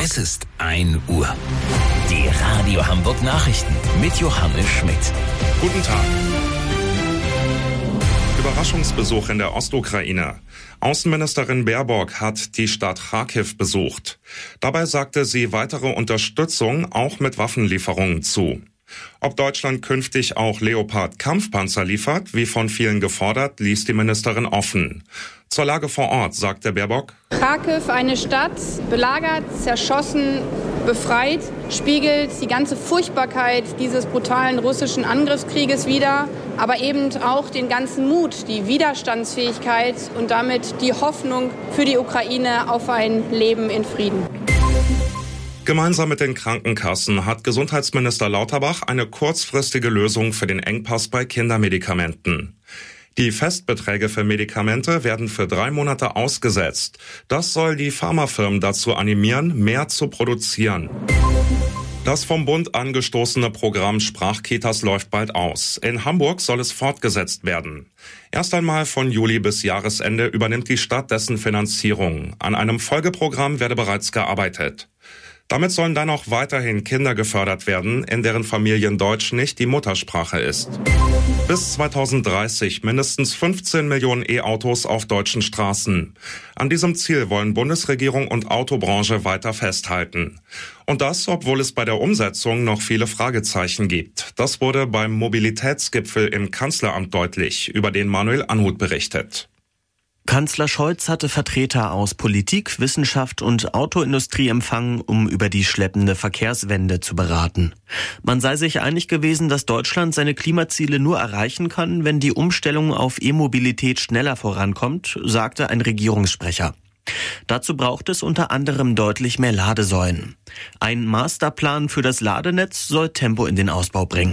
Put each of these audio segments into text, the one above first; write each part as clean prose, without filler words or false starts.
Es ist 1 Uhr. Die Radio Hamburg Nachrichten mit Johannes Schmidt. Guten Tag. Überraschungsbesuch in der Ostukraine. Außenministerin Baerbock hat die Stadt Charkiw besucht. Dabei sagte sie weitere Unterstützung auch mit Waffenlieferungen zu. Ob Deutschland künftig auch Leopard-Kampfpanzer liefert, wie von vielen gefordert, ließ die Ministerin offen. Zur Lage vor Ort sagte Baerbock: Charkiw, eine Stadt, belagert, zerschossen, befreit, spiegelt die ganze Furchtbarkeit dieses brutalen russischen Angriffskrieges wider, aber eben auch den ganzen Mut, die Widerstandsfähigkeit und damit die Hoffnung für die Ukraine auf ein Leben in Frieden. Gemeinsam mit den Krankenkassen hat Gesundheitsminister Lauterbach eine kurzfristige Lösung für den Engpass bei Kindermedikamenten. Die Festbeträge für Medikamente werden für 3 Monate ausgesetzt. Das soll die Pharmafirmen dazu animieren, mehr zu produzieren. Das vom Bund angestoßene Programm Sprachkitas läuft bald aus. In Hamburg soll es fortgesetzt werden. Erst einmal von Juli bis Jahresende übernimmt die Stadt dessen Finanzierung. An einem Folgeprogramm werde bereits gearbeitet. Damit sollen dann auch weiterhin Kinder gefördert werden, in deren Familien Deutsch nicht die Muttersprache ist. Bis 2030 mindestens 15 Millionen E-Autos auf deutschen Straßen. An diesem Ziel wollen Bundesregierung und Autobranche weiter festhalten. Und das, obwohl es bei der Umsetzung noch viele Fragezeichen gibt. Das wurde beim Mobilitätsgipfel im Kanzleramt deutlich, über den Manuel Anhut berichtet. Kanzler Scholz hatte Vertreter aus Politik, Wissenschaft und Autoindustrie empfangen, um über die schleppende Verkehrswende zu beraten. Man sei sich einig gewesen, dass Deutschland seine Klimaziele nur erreichen kann, wenn die Umstellung auf E-Mobilität schneller vorankommt, sagte ein Regierungssprecher. Dazu braucht es unter anderem deutlich mehr Ladesäulen. Ein Masterplan für das Ladenetz soll Tempo in den Ausbau bringen.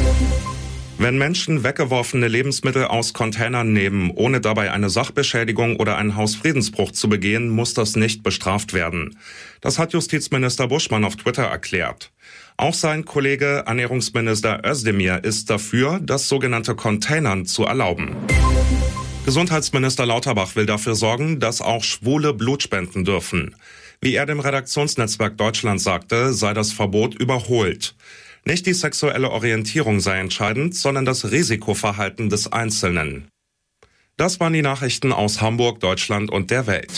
Wenn Menschen weggeworfene Lebensmittel aus Containern nehmen, ohne dabei eine Sachbeschädigung oder einen Hausfriedensbruch zu begehen, muss das nicht bestraft werden. Das hat Justizminister Buschmann auf Twitter erklärt. Auch sein Kollege Ernährungsminister Özdemir ist dafür, das sogenannte Containern zu erlauben. Gesundheitsminister Lauterbach will dafür sorgen, dass auch Schwule Blut spenden dürfen. Wie er dem Redaktionsnetzwerk Deutschland sagte, sei das Verbot überholt. Nicht die sexuelle Orientierung sei entscheidend, sondern das Risikoverhalten des Einzelnen. Das waren die Nachrichten aus Hamburg, Deutschland und der Welt.